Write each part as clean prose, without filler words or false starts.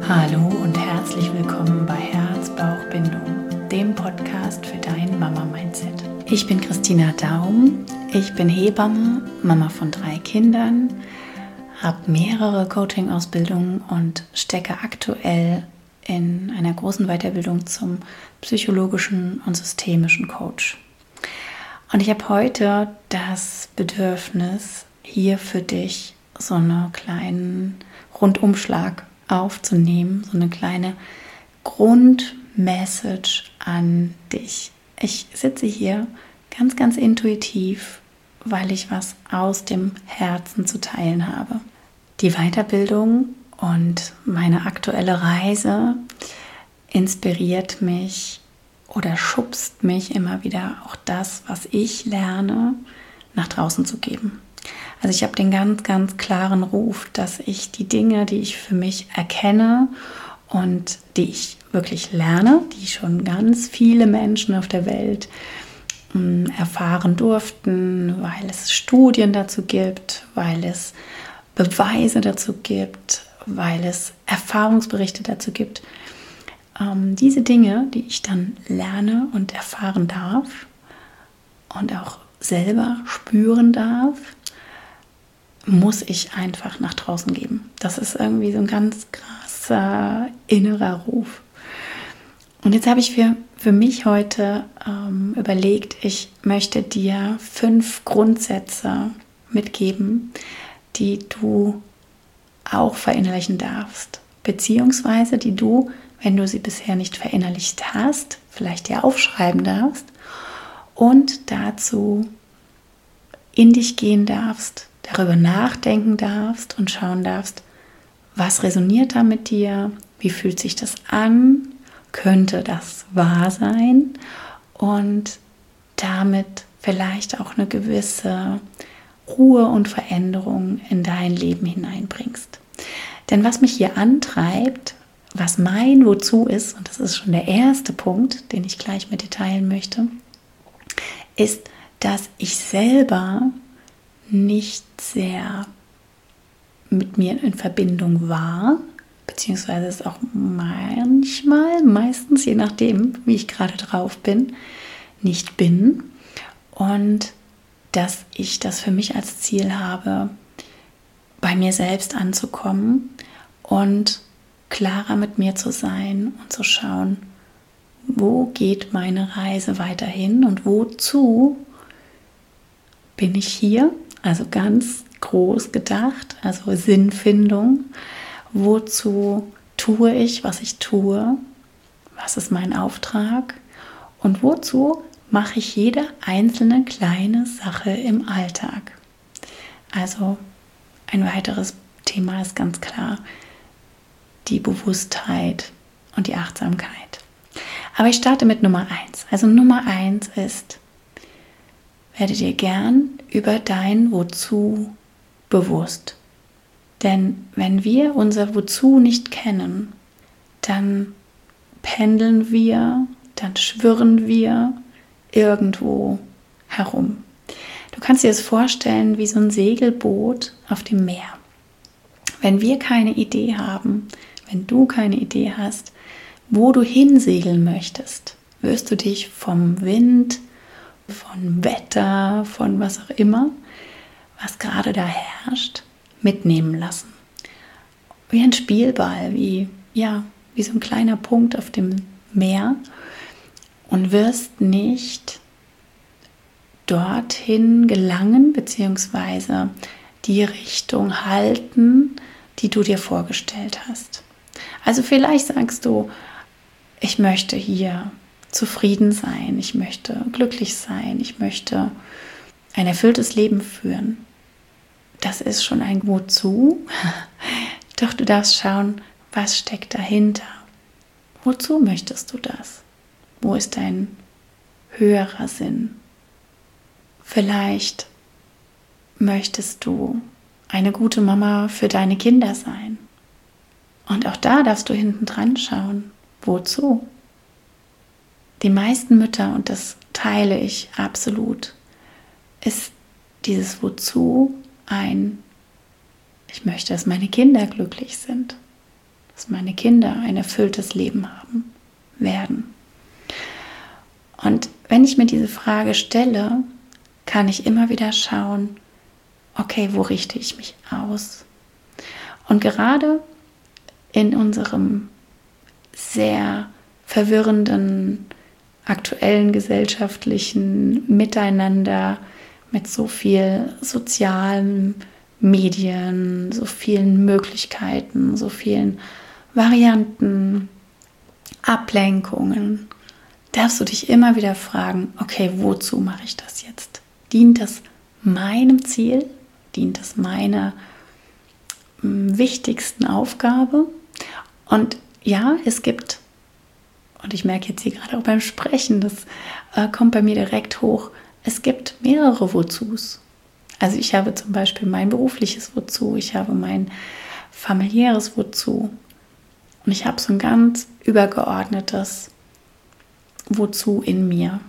Hallo und herzlich willkommen bei Herz-Bauch-Bindung, dem Podcast für dein Mama-Mindset. Ich bin Christina Daum, ich bin Hebamme, Mama von 3 Kindern, habe mehrere Coaching-Ausbildungen und stecke aktuell in einer großen Weiterbildung zum psychologischen und systemischen Coach. Und ich habe heute das Bedürfnis, hier für dich so einen kleinen Rundumschlag aufzunehmen, so eine kleine Grundmessage an dich. Ich sitze hier ganz, ganz intuitiv, weil ich was aus dem Herzen zu teilen habe. Die Weiterbildung und meine aktuelle Reise inspiriert mich oder schubst mich immer wieder, auch das, was ich lerne, nach draußen zu geben. Also ich habe den ganz, ganz klaren Ruf, dass ich die Dinge, die ich für mich erkenne und die ich wirklich lerne, die schon ganz viele Menschen auf der Welt erfahren durften, weil es Studien dazu gibt, weil es Beweise dazu gibt, weil es Erfahrungsberichte dazu gibt. Diese Dinge, die ich dann lerne und erfahren darf und auch selber spüren darf, muss ich einfach nach draußen geben. Das ist irgendwie so ein ganz krasser innerer Ruf. Und jetzt habe ich für mich heute überlegt, ich möchte dir 5 Grundsätze mitgeben, die du auch verinnerlichen darfst, beziehungsweise die du, wenn du sie bisher nicht verinnerlicht hast, vielleicht dir aufschreiben darfst und dazu in dich gehen darfst, darüber nachdenken darfst und schauen darfst, was resoniert da mit dir, wie fühlt sich das an, könnte das wahr sein und damit vielleicht auch eine gewisse Ruhe und Veränderung in dein Leben hineinbringst. Denn was mich hier antreibt, was mein Wozu ist, und das ist schon der erste Punkt, den ich gleich mit dir teilen möchte, ist, dass ich selber nicht sehr mit mir in Verbindung war, beziehungsweise es auch meistens, je nachdem, wie ich gerade drauf bin, nicht bin. Und dass ich das für mich als Ziel habe, bei mir selbst anzukommen und klarer mit mir zu sein und zu schauen, wo geht meine Reise weiterhin und wozu bin ich hier? Also ganz groß gedacht, also Sinnfindung. Wozu tue ich, was ich tue? Was ist mein Auftrag? Und wozu mache ich jede einzelne kleine Sache im Alltag? Also ein weiteres Thema ist ganz klar die Bewusstheit und die Achtsamkeit. Aber ich starte mit Nummer 1. Also Nummer 1 ist, werde dir gern über dein Wozu bewusst. Denn wenn wir unser Wozu nicht kennen, dann pendeln wir, dann schwirren wir irgendwo herum. Du kannst dir das vorstellen wie so ein Segelboot auf dem Meer. Wenn wir keine Idee haben, wenn du keine Idee hast, wo du hinsegeln möchtest, wirst du dich vom Wind, von Wetter, von was auch immer, was gerade da herrscht, mitnehmen lassen. Wie ein Spielball, wie so ein kleiner Punkt auf dem Meer und wirst nicht dorthin gelangen, beziehungsweise die Richtung halten, die du dir vorgestellt hast. Also vielleicht sagst du, ich möchte hier zufrieden sein, ich möchte glücklich sein, ich möchte ein erfülltes Leben führen. Das ist schon ein Wozu, doch du darfst schauen, was steckt dahinter. Wozu möchtest du das? Wo ist dein höherer Sinn? Vielleicht möchtest du eine gute Mama für deine Kinder sein. Und auch da darfst du hinten dran schauen. Wozu? Die meisten Mütter, und das teile ich absolut, ist dieses Wozu ich möchte, dass meine Kinder glücklich sind. dass meine Kinder ein erfülltes Leben haben werden. Und wenn ich mir diese Frage stelle, kann ich immer wieder schauen, okay, wo richte ich mich aus? Und gerade in unserem sehr verwirrenden, aktuellen gesellschaftlichen Miteinander mit so viel sozialen Medien, so vielen Möglichkeiten, so vielen Varianten, Ablenkungen, darfst du dich immer wieder fragen, okay, wozu mache ich das jetzt? Dient das meinem Ziel? Dient es meiner wichtigsten Aufgabe? Und ja, es gibt, und ich merke jetzt hier gerade auch beim Sprechen, das kommt bei mir direkt hoch, es gibt mehrere Wozus. Also ich habe zum Beispiel mein berufliches Wozu, ich habe mein familiäres Wozu und ich habe so ein ganz übergeordnetes Wozu in mir.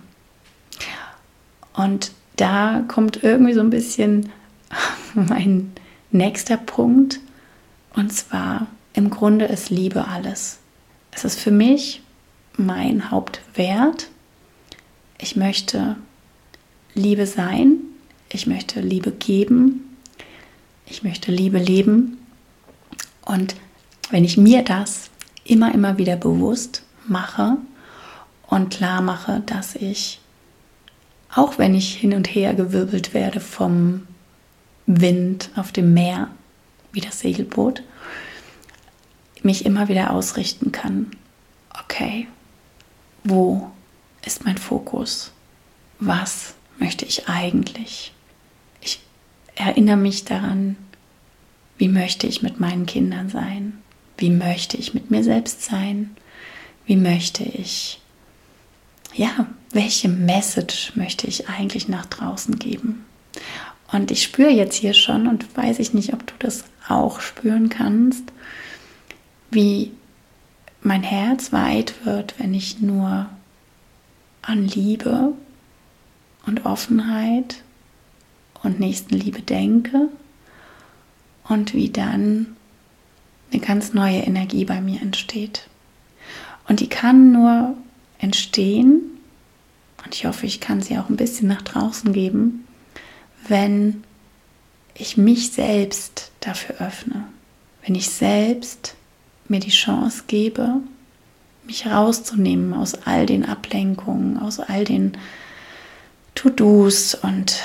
Und da kommt irgendwie so ein bisschen mein nächster Punkt, und zwar im Grunde ist Liebe alles. Es ist für mich mein Hauptwert. Ich möchte Liebe sein, ich möchte Liebe geben, ich möchte Liebe leben. Und wenn ich mir das immer wieder bewusst mache und klar mache, dass ich, auch wenn ich hin und her gewirbelt werde vom Wind auf dem Meer, wie das Segelboot, mich immer wieder ausrichten kann. Okay, wo ist mein Fokus? Was möchte ich eigentlich? Ich erinnere mich daran, wie möchte ich mit meinen Kindern sein? Wie möchte ich mit mir selbst sein? Wie möchte ich, welche Message möchte ich eigentlich nach draußen geben? Und ich spüre jetzt hier schon, und weiß ich nicht, ob du das auch spüren kannst, wie mein Herz weit wird, wenn ich nur an Liebe und Offenheit und Nächstenliebe denke, und wie dann eine ganz neue Energie bei mir entsteht. Und die kann nur entstehen, und ich hoffe, ich kann sie auch ein bisschen nach draußen geben, wenn ich mich selbst dafür öffne, wenn ich selbst mir die Chance gebe, mich rauszunehmen aus all den Ablenkungen, aus all den To-Dos und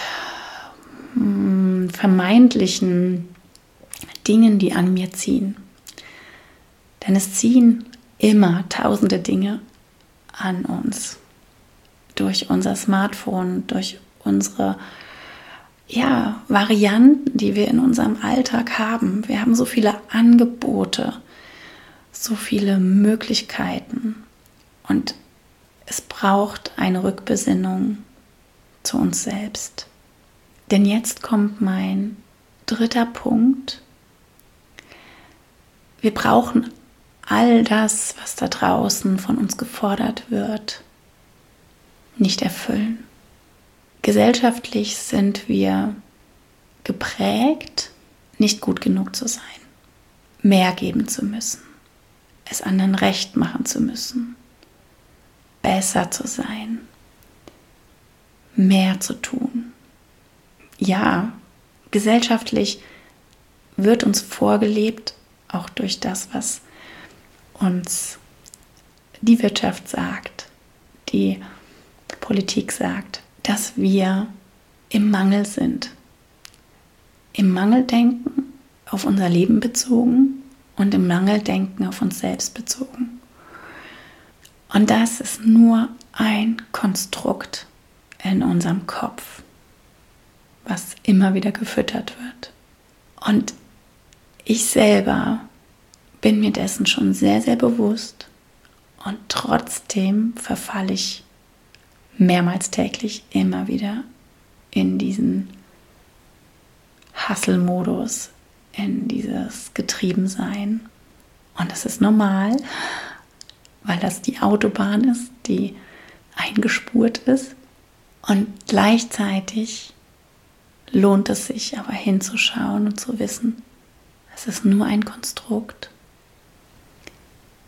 vermeintlichen Dingen, die an mir ziehen. Denn es ziehen immer tausende Dinge an uns. Durch unser Smartphone, durch unsere Varianten, die wir in unserem Alltag haben. Wir haben so viele Angebote, so viele Möglichkeiten. Und es braucht eine Rückbesinnung zu uns selbst. Denn jetzt kommt mein dritter Punkt. Wir brauchen all das, was da draußen von uns gefordert wird, nicht erfüllen. Gesellschaftlich sind wir geprägt, nicht gut genug zu sein, mehr geben zu müssen, es anderen recht machen zu müssen, besser zu sein, mehr zu tun. Ja, gesellschaftlich wird uns vorgelebt, auch durch das, was uns die Wirtschaft sagt, die Politik sagt, dass wir im Mangel sind. Im Mangeldenken auf unser Leben bezogen und im Mangeldenken auf uns selbst bezogen. Und das ist nur ein Konstrukt in unserem Kopf, was immer wieder gefüttert wird. Und ich selber bin mir dessen schon sehr, sehr bewusst, und trotzdem verfalle ich mehrmals täglich immer wieder in diesen Hustle-Modus, in dieses Getriebensein. Und das ist normal, weil das die Autobahn ist, die eingespurt ist. Und gleichzeitig lohnt es sich aber hinzuschauen und zu wissen, es ist nur ein Konstrukt.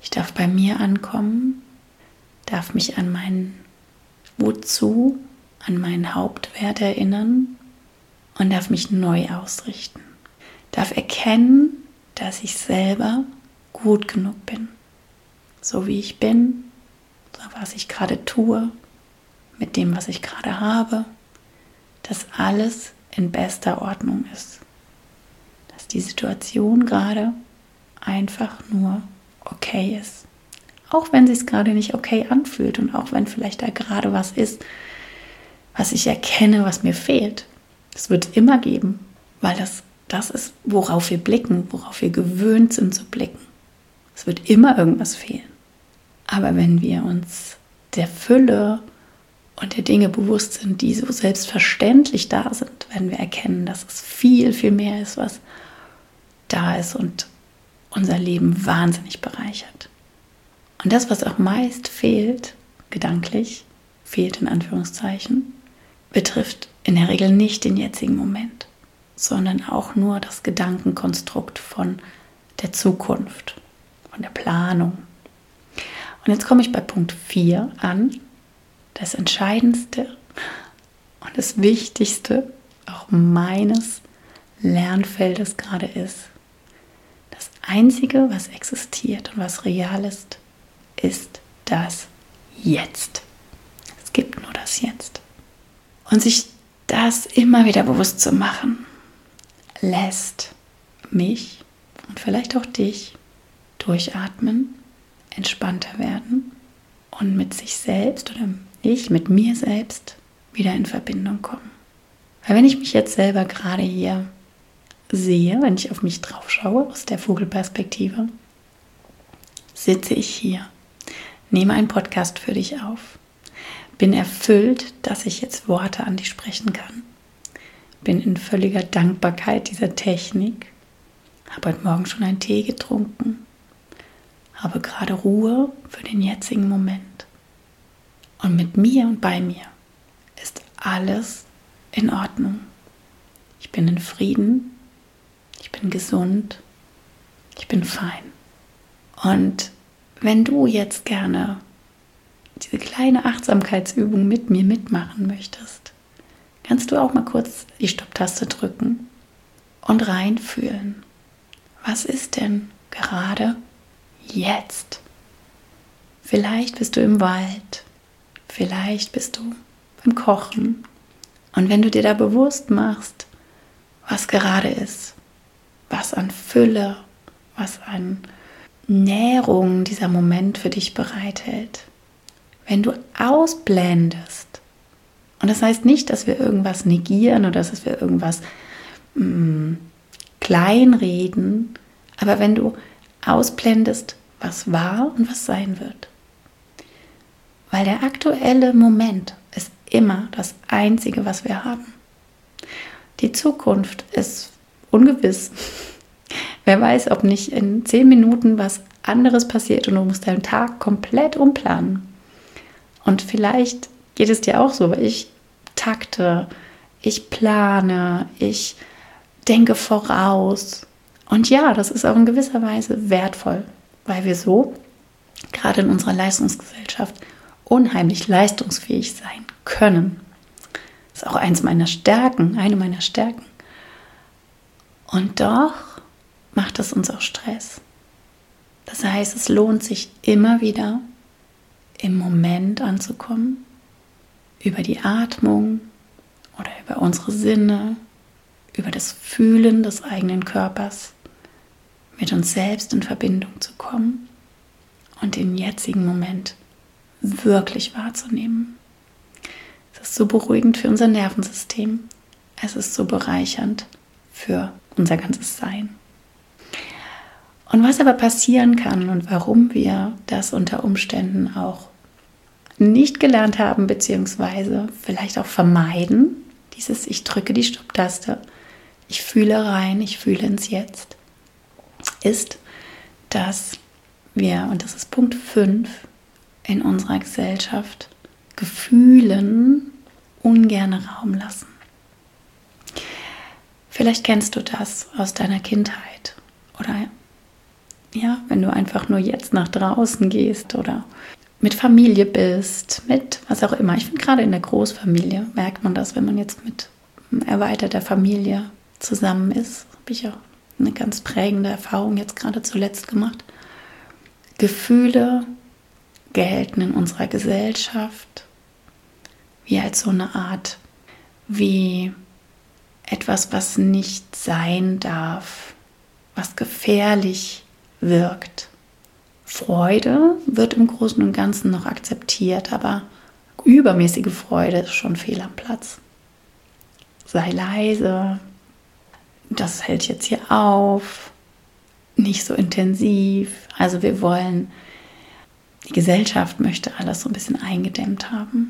Ich darf bei mir ankommen, darf mich an meinen Wozu, an meinen Hauptwert erinnern und darf mich neu ausrichten. Darf erkennen, dass ich selber gut genug bin. So wie ich bin, so was ich gerade tue, mit dem, was ich gerade habe, dass alles in bester Ordnung ist. Dass die Situation gerade einfach nur okay ist. Auch wenn es sich gerade nicht okay anfühlt und auch wenn vielleicht da gerade was ist, was ich erkenne, was mir fehlt. Das wird es immer geben, weil das ist, worauf wir blicken, worauf wir gewöhnt sind zu blicken. Es wird immer irgendwas fehlen. Aber wenn wir uns der Fülle und der Dinge bewusst sind, die so selbstverständlich da sind, werden wir erkennen, dass es viel, viel mehr ist, was da ist und unser Leben wahnsinnig bereichert. Und das, was auch meist fehlt, gedanklich, fehlt in Anführungszeichen, betrifft in der Regel nicht den jetzigen Moment, sondern auch nur das Gedankenkonstrukt von der Zukunft, von der Planung. Und jetzt komme ich bei Punkt 4 an. Das Entscheidendste und das Wichtigste auch meines Lernfeldes gerade ist. Das Einzige, was existiert und was real ist, ist das Jetzt. Es gibt nur das Jetzt. Und sich das immer wieder bewusst zu machen, lässt mich und vielleicht auch dich durchatmen, entspannter werden und mit sich selbst oder ich mit mir selbst wieder in Verbindung kommen. Weil wenn ich mich jetzt selber gerade hier sehe, wenn ich auf mich drauf schaue, aus der Vogelperspektive, sitze ich hier, nehme einen Podcast für dich auf, bin erfüllt, dass ich jetzt Worte an dich sprechen kann, bin in völliger Dankbarkeit dieser Technik, habe heute Morgen schon einen Tee getrunken, habe gerade Ruhe für den jetzigen Moment. Und mit mir und bei mir ist alles in Ordnung. Ich bin in Frieden, ich bin gesund, ich bin fein. Und wenn du jetzt gerne diese kleine Achtsamkeitsübung mit mir mitmachen möchtest, kannst du auch mal kurz die Stopptaste drücken und reinfühlen. Was ist denn gerade jetzt? Vielleicht bist du im Wald, vielleicht bist du beim Kochen. Und wenn du dir da bewusst machst, was gerade ist, was an Fülle, was an Nährung dieser Moment für dich bereithält, wenn du ausblendest, und das heißt nicht, dass wir irgendwas negieren oder dass wir irgendwas kleinreden, aber wenn du ausblendest, was war und was sein wird. Weil der aktuelle Moment ist immer das Einzige, was wir haben. Die Zukunft ist ungewiss. Wer weiß, ob nicht in 10 Minuten was anderes passiert und du musst deinen Tag komplett umplanen. Und vielleicht geht es dir auch so, weil ich takte, ich plane, ich denke voraus. Und ja, das ist auch in gewisser Weise wertvoll, weil wir so, gerade in unserer Leistungsgesellschaft, unheimlich leistungsfähig sein können. Das ist auch eine meiner Stärken. Und doch macht es uns auch Stress. Das heißt, es lohnt sich immer wieder, im Moment anzukommen, über die Atmung oder über unsere Sinne, über das Fühlen des eigenen Körpers, mit uns selbst in Verbindung zu kommen und den jetzigen Moment wirklich wahrzunehmen. Es ist so beruhigend für unser Nervensystem. Es ist so bereichernd für unser ganzes Sein. Und was aber passieren kann und warum wir das unter Umständen auch nicht gelernt haben, beziehungsweise vielleicht auch vermeiden, dieses ich drücke die Stopptaste, ich fühle rein, ich fühle ins Jetzt, ist, dass wir, und das ist Punkt 5, in unserer Gesellschaft Gefühlen ungern Raum lassen. Vielleicht kennst du das aus deiner Kindheit oder ja, wenn du einfach nur jetzt nach draußen gehst oder mit Familie bist, mit was auch immer. Ich finde, gerade in der Großfamilie merkt man das, wenn man jetzt mit erweiterter Familie zusammen ist. Habe ich auch eine ganz prägende Erfahrung jetzt gerade zuletzt gemacht. Gefühle gelten in unserer Gesellschaft wie als so eine Art, wie etwas, was nicht sein darf, was gefährlich wirkt. Freude wird im Großen und Ganzen noch akzeptiert, aber übermäßige Freude ist schon fehl am Platz. Sei leise, das hält jetzt hier auf, nicht so intensiv. Also die Gesellschaft möchte alles so ein bisschen eingedämmt haben.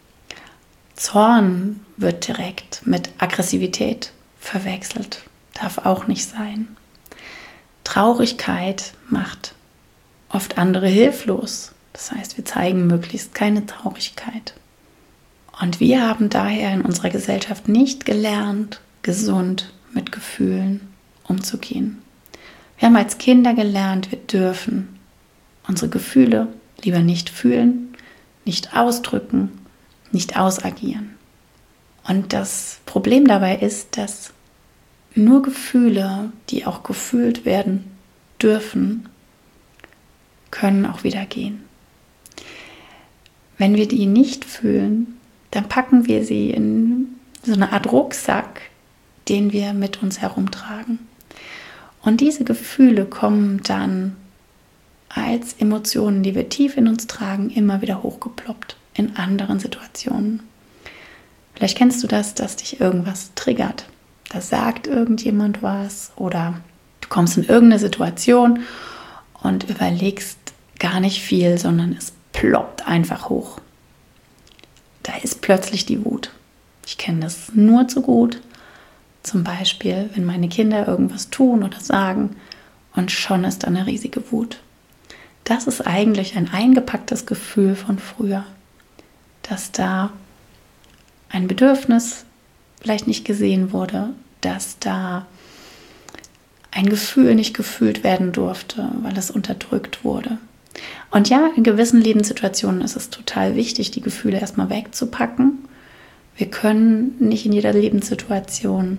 Zorn wird direkt mit Aggressivität verwechselt, darf auch nicht sein. Traurigkeit macht oft andere hilflos. Das heißt, wir zeigen möglichst keine Traurigkeit. Und wir haben daher in unserer Gesellschaft nicht gelernt, gesund mit Gefühlen umzugehen. Wir haben als Kinder gelernt, wir dürfen unsere Gefühle lieber nicht fühlen, nicht ausdrücken, nicht ausagieren. Und das Problem dabei ist, dass nur Gefühle, die auch gefühlt werden dürfen, können auch wieder gehen. Wenn wir die nicht fühlen, dann packen wir sie in so eine Art Rucksack, den wir mit uns herumtragen. Und diese Gefühle kommen dann als Emotionen, die wir tief in uns tragen, immer wieder hochgeploppt in anderen Situationen. Vielleicht kennst du das, dass dich irgendwas triggert. Da sagt irgendjemand was oder du kommst in irgendeine Situation und überlegst gar nicht viel, sondern es ploppt einfach hoch. Da ist plötzlich die Wut. Ich kenne das nur zu gut. Zum Beispiel, wenn meine Kinder irgendwas tun oder sagen und schon ist da eine riesige Wut. Das ist eigentlich ein eingepacktes Gefühl von früher, dass da ein Bedürfnis vielleicht nicht gesehen wurde, dass da ein Gefühl nicht gefühlt werden durfte, weil es unterdrückt wurde. Und ja, in gewissen Lebenssituationen ist es total wichtig, die Gefühle erstmal wegzupacken. Wir können nicht in jeder Lebenssituation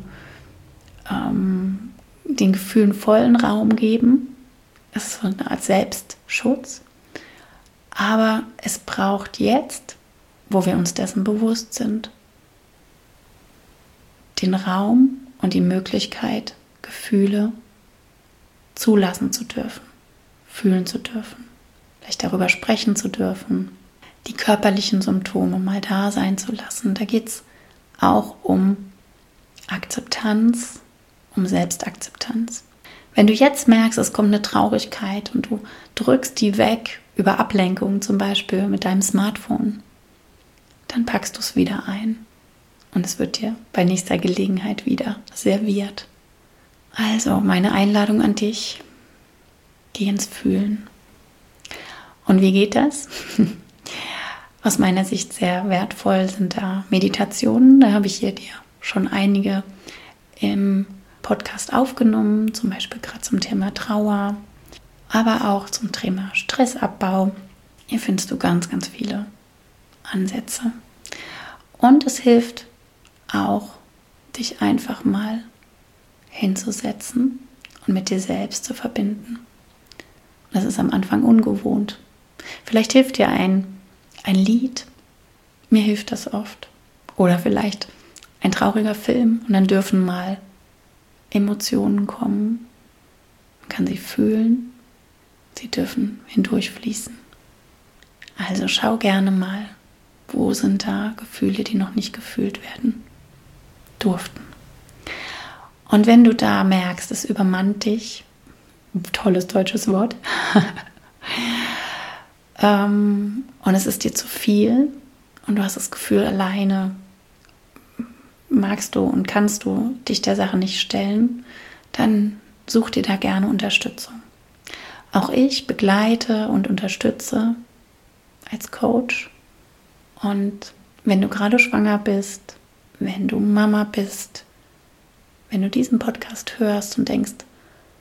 den Gefühlen vollen Raum geben. Es ist so eine Art Selbstschutz. Aber es braucht jetzt, wo wir uns dessen bewusst sind, den Raum und die Möglichkeit, Gefühle zulassen zu dürfen, fühlen zu dürfen, vielleicht darüber sprechen zu dürfen, die körperlichen Symptome mal da sein zu lassen. Da geht es auch um Akzeptanz, um Selbstakzeptanz. Wenn du jetzt merkst, es kommt eine Traurigkeit und du drückst die weg über Ablenkung, zum Beispiel mit deinem Smartphone, dann packst du es wieder ein und es wird dir bei nächster Gelegenheit wieder serviert. Also meine Einladung an dich, geh ins Fühlen. Und wie geht das? Aus meiner Sicht sehr wertvoll sind da Meditationen. Da habe ich hier dir schon einige im Podcast aufgenommen, zum Beispiel gerade zum Thema Trauer, aber auch zum Thema Stressabbau. Hier findest du ganz, ganz viele Ansätze. Und es hilft auch, dich einfach mal hinzusetzen und mit dir selbst zu verbinden. Das ist am Anfang ungewohnt. Vielleicht hilft dir ein Lied. Mir hilft das oft. Oder vielleicht ein trauriger Film. Und dann dürfen mal Emotionen kommen. Man kann sie fühlen. Sie dürfen hindurchfließen. Also schau gerne mal, wo sind da Gefühle, die noch nicht gefühlt werden durften. Und wenn du da merkst, es übermannt dich, tolles deutsches Wort, und es ist dir zu viel und du hast das Gefühl, alleine magst du und kannst du dich der Sache nicht stellen, dann such dir da gerne Unterstützung. Auch ich begleite und unterstütze als Coach. Und wenn du gerade schwanger bist, wenn du Mama bist, wenn du diesen Podcast hörst und denkst,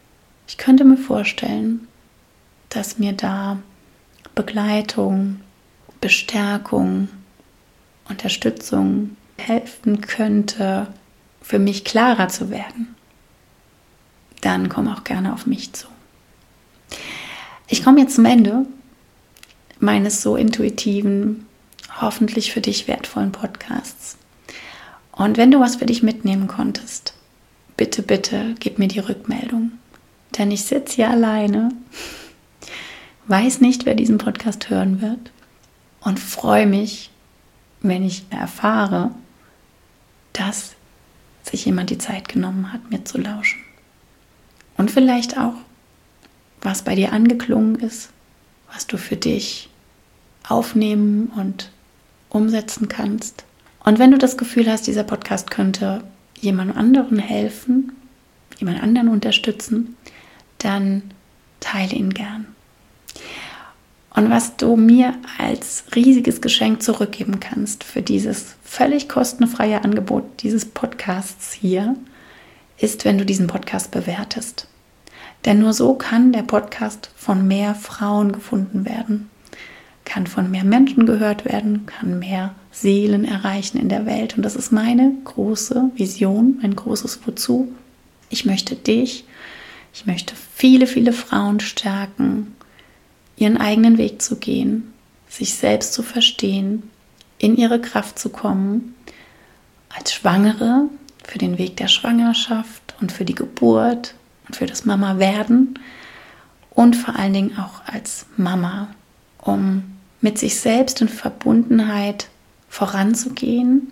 Ich könnte mir vorstellen, dass mir da Begleitung, Bestärkung, Unterstützung helfen könnte, für mich klarer zu werden. Dann komm auch gerne auf mich zu. Ich komme jetzt zum Ende meines so intuitiven, hoffentlich für dich wertvollen Podcasts. Und wenn du was für dich mitnehmen konntest, bitte, bitte gib mir die Rückmeldung. Denn ich sitze hier alleine, weiß nicht, wer diesen Podcast hören wird und freue mich, wenn ich erfahre, dass sich jemand die Zeit genommen hat, mir zu lauschen. Und vielleicht auch, was bei dir angeklungen ist, was du für dich aufnehmen und umsetzen kannst. Und wenn du das Gefühl hast, dieser Podcast könnte jemand anderen helfen, jemand anderen unterstützen, dann teile ihn gern. Und was du mir als riesiges Geschenk zurückgeben kannst für dieses völlig kostenfreie Angebot dieses Podcasts hier, ist, wenn du diesen Podcast bewertest. Denn nur so kann der Podcast von mehr Frauen gefunden werden, kann von mehr Menschen gehört werden, kann mehr Seelen erreichen in der Welt. Und das ist meine große Vision, mein großes Wozu. Ich möchte viele, viele Frauen stärken, ihren eigenen Weg zu gehen, sich selbst zu verstehen, in ihre Kraft zu kommen, als Schwangere für den Weg der Schwangerschaft und für die Geburt und für das Mama-Werden und vor allen Dingen auch als Mama, um mit sich selbst in Verbundenheit voranzugehen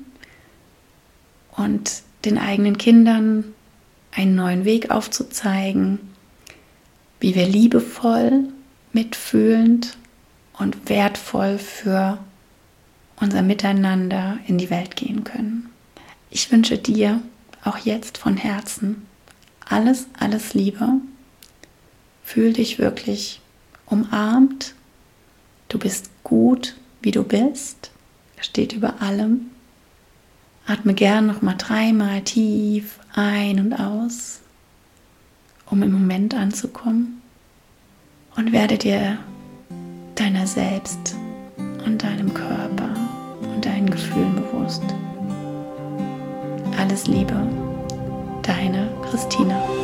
und den eigenen Kindern einen neuen Weg aufzuzeigen, wie wir liebevoll, mitfühlend und wertvoll für unser Miteinander in die Welt gehen können. Ich wünsche dir auch jetzt von Herzen alles, alles Liebe. Fühl dich wirklich umarmt. Du bist gut, wie du bist. Das steht über allem. Atme gern nochmal 3-mal tief ein und aus, um im Moment anzukommen. Und werde dir deiner selbst und deinem Körper und deinen Gefühlen bewusst. Alles Liebe, deine Christina.